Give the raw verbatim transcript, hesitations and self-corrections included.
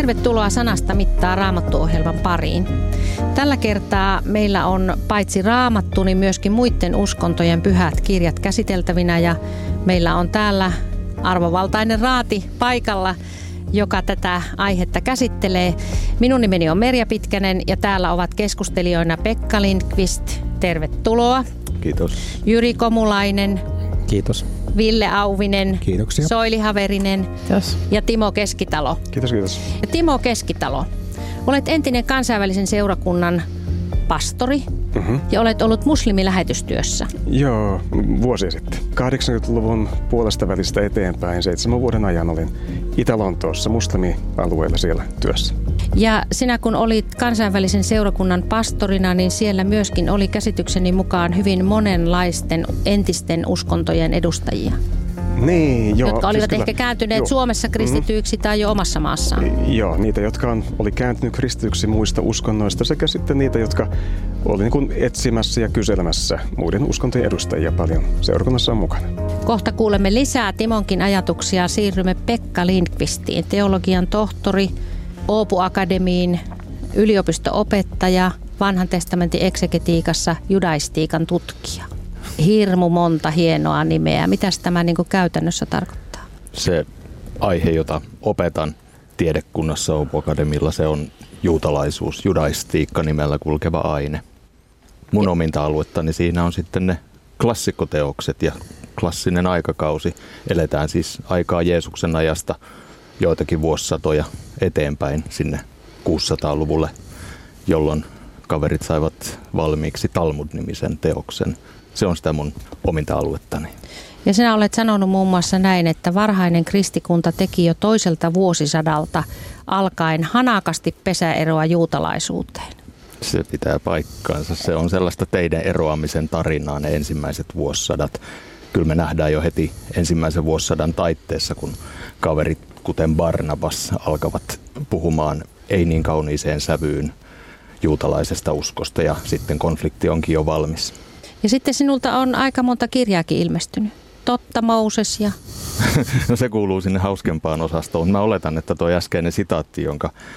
Tervetuloa Sanasta mittaa Raamattu-ohjelman pariin. Tällä kertaa meillä on paitsi Raamattu, niin myöskin muiden uskontojen pyhät kirjat käsiteltävinä ja meillä on täällä arvovaltainen raati paikalla, joka tätä aihetta käsittelee. Minun nimeni on Merja Pitkänen ja täällä ovat keskustelijoina Pekka Lindqvist. Tervetuloa. Kiitos. Jyri Komulainen. Kiitos. Ville Auvinen. Kiitoksia. Soili Haverinen. Kiitos. Ja Timo Keskitalo. Kiitos, kiitos. Ja Timo Keskitalo, olet entinen kansainvälisen seurakunnan pastori mm-hmm. ja olet ollut muslimilähetystyössä. Joo, vuosia sitten. kahdeksankymmentäluvun puolesta välistä eteenpäin seitsemän vuoden ajan olin Itä-Lontoossa muslimialueella siellä työssä. Ja sinä kun olit kansainvälisen seurakunnan pastorina, niin siellä myöskin oli käsitykseni mukaan hyvin monenlaisten entisten uskontojen edustajia. Niin, joo. Jotka olivat siis ehkä kyllä, kääntyneet joo. Suomessa kristityiksi mm-hmm. tai jo omassa maassaan. Joo, niitä, jotka on, oli kääntynyt kristityksi muista uskonnoista sekä sitten niitä, jotka oli niin kuin etsimässä ja kyselemässä muiden uskontojen edustajia paljon seurakunnassa on mukana. Kohta kuulemme lisää Timonkin ajatuksia. Siirrymme Pekka Lindqvistiin, teologian tohtori, Åbo Akademiin, yliopisto-opettaja, vanhan testamentin eksegetiikassa judaistiikan tutkija. Hirmu monta hienoa nimeä. Mitäs tämä niin kuin käytännössä tarkoittaa? Se aihe, jota opetan tiedekunnassa Åbo Akademilla, se on juutalaisuus, judaistiikka nimellä kulkeva aine. Mun ominta aluettani siinä on sitten ne klassikkoteokset ja klassinen aikakausi. Eletään siis aikaa Jeesuksen ajasta joitakin vuosisatoja eteenpäin sinne kuusisataaluvulle, jolloin kaverit saivat valmiiksi Talmud-nimisen teoksen. Se on sitä mun ominta aluettani. Ja sinä olet sanonut muun muassa näin, että varhainen kristikunta teki jo toiselta vuosisadalta alkaen hanakasti pesäeroa juutalaisuuteen. Se pitää paikkaansa. Se on sellaista teidän eroamisen tarinaa ne ensimmäiset vuosisadat. Kyllä me nähdään jo heti ensimmäisen vuosisadan taitteessa, kun kaverit kuten Barnabas alkavat puhumaan ei niin kauniiseen sävyyn juutalaisesta uskosta ja sitten konflikti onkin jo valmis. Ja sitten sinulta on aika monta kirjaakin ilmestynyt. Totta, Mooses ja... No se kuuluu sinne hauskempaan osastoon. Mä oletan, että tuo äskeinen sitaatti, jonka